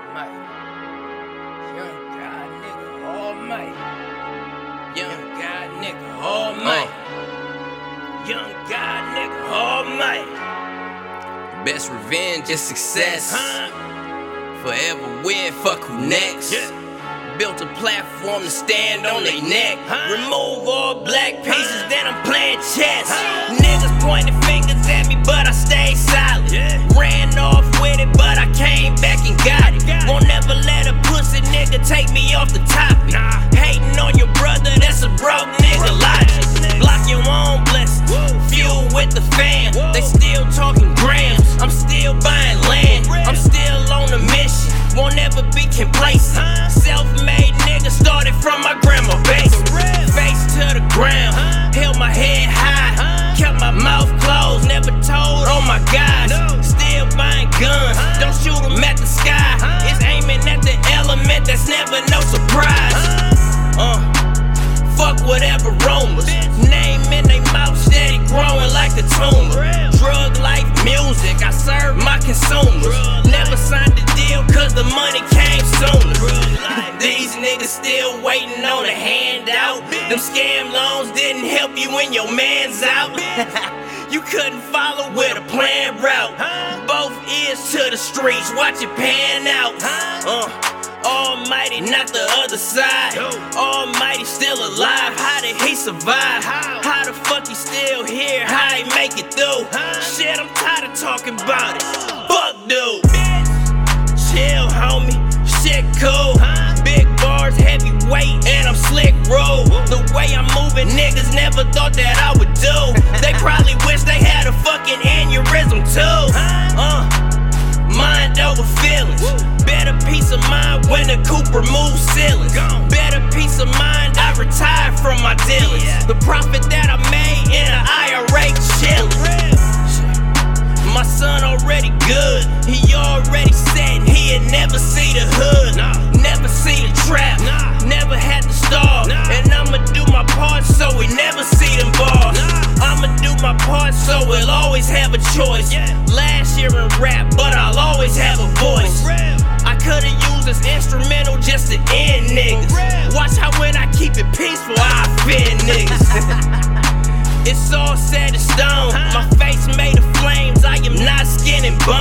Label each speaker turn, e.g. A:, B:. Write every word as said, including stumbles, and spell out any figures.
A: Almighty. Young God nigga almighty. Young God nigga almighty. Young God nigga almighty.
B: Best revenge is success.
A: Huh?
B: Forever win, fuck who next.
A: Yeah.
B: Built a platform to stand on their neck.
A: Huh?
B: Remove all black pieces,
A: Huh?
B: then I'm playing chess.
A: Huh?
B: Niggas pointing fingers at me, but I stayed silent.
A: Yeah.
B: Ran off with it, but I came back and got it.
A: Got it.
B: Won't never let a pussy nigga take me off the topic.
A: Nah.
B: Hating on your brother, that's a broke nigga
A: Broke
B: logic.
A: ass nigga.
B: Block your own blessings.
A: Woo.
B: Fuel with the fam.
A: Whoa.
B: They still talking grams. I'm still buying land.
A: For real.
B: I'm still on a mission. Won't ever be complacent.
A: Huh?
B: Self-made nigga started from my grandma basement.
A: For real.
B: Face to the ground.
A: Huh?
B: Held my head high.
A: Huh?
B: Kept my mouth closed. Never told on my guys.
A: No.
B: Still buying guns.
A: Huh?
B: Don't shoot them at the sky.
A: Huh?
B: It's aiming at the element. That's never no surprise.
A: Huh?
B: Uh, fuck whatever rumors.
A: Bitch.
B: Name in they mouth steady growing like a tumor.
A: Real.
B: Drug life music, I serve my consumers.
A: Drug
B: Never
A: life.
B: signed a deal cause the money came sooner.
A: Drug life.
B: These niggas still waiting on a handout.
A: Bitch.
B: Them scam loans didn't help you when your man's out. You couldn't follow with a planned route.
A: Huh?
B: Both ears to the streets, watch it pan out.
A: Huh?
B: Uh. Almighty, not the other side.
A: No.
B: Almighty still alive. How did he survive?
A: How?
B: How the fuck he still here? How he make it through?
A: Huh?
B: Shit, I'm tired of talking about it. Fuck, dude.
A: Bitch.
B: Chill, homie. Shit cool.
A: Huh?
B: Big bars, heavy weight, and I'm slick roll. The way I'm moving, niggas never thought that I would do. They probably wish they had a fucking aneurysm too. Uh, mind over feelings. Better peace of mind when the Cooper moves ceilings.
A: Gone.
B: Better peace of mind, I retired from my dealings.
A: Yeah.
B: The profit that I made in an I R A chillin'.
A: Real.
B: My son already good, he already set, he'd never see the hood,
A: Nah.
B: never see the trap,
A: Nah.
B: never had to starve,
A: Nah.
B: and I'ma do my part so we never see them bars.
A: Nah.
B: I'ma do my part so we'll always have a choice.
A: Yeah.
B: Last year in rap, but I'll always have a voice.
A: Real.
B: I could've used this instrumental just to end niggas.
A: real.
B: Watch how when I keep it peaceful, I offend niggas. It's all set in stone.
A: Huh?
B: My face made of flames. I am not skin and bone.